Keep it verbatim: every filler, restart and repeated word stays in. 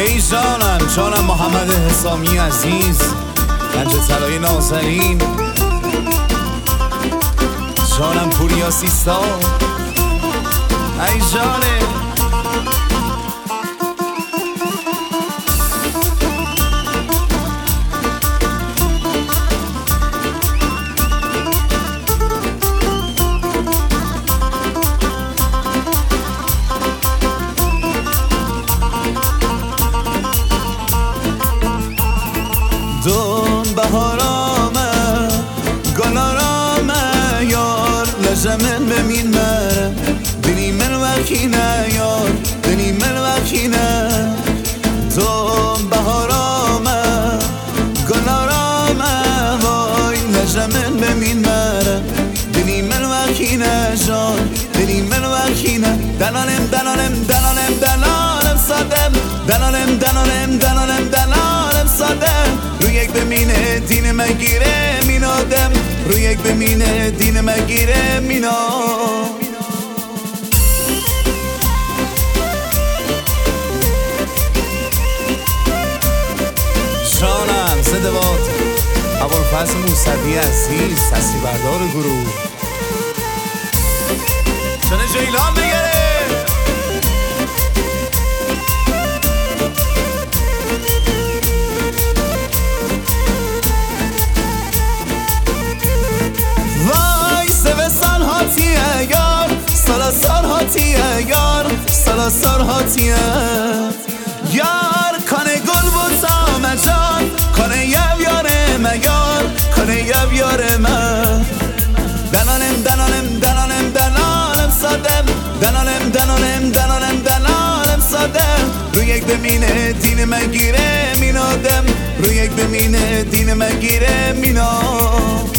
ای جانم جانم محمد حسامی عزیز، گنج طلای نازنین، جانم پوریا سیستا، ای جانه دون بهارامه گلارامه یار لجمن بمین مره دنی من وکینه یار دنی من وکینه دون بهارامه گلارامه وای لجمن بمین مره دنی من وکینه جان دنی من وکینه دلالم دلالم دلالم دلالم صدم دلالم دلالم دلالم دلالم صدم روی یک بمینه دین مگیره مینادم روی یک بمینه دین مگیره مینا جانم زنده باد ابوالفضل موسوی عزیز، تصویر بردار گروه، جان جیلان بگره یار سالا سال هاتیه یار سالا سال هاتیه یار کانه گل بوتا مجان کانه یو یاره مگار کانه یو یاره من دلالم دلالم دلالم دلالم صدم دلالم دلالم دلالم دلالم صدم روی یک بمینه دین مگیره مینادم روی یک بمینه دین مگیره مینا